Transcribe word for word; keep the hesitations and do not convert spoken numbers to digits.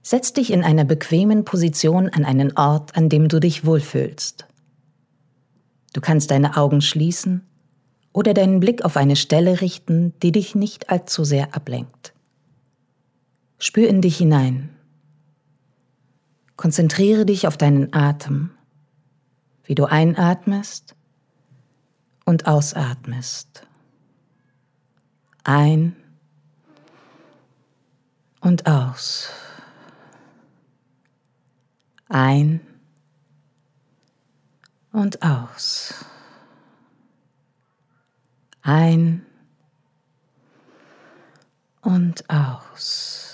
Setz dich in einer bequemen Position an einen Ort, an dem du dich wohlfühlst. Du kannst deine Augen schließen oder deinen Blick auf eine Stelle richten, die dich nicht allzu sehr ablenkt. Spür in dich hinein. Konzentriere dich auf deinen Atem, wie du einatmest und ausatmest. Ein und aus. Ein und aus. Ein und aus.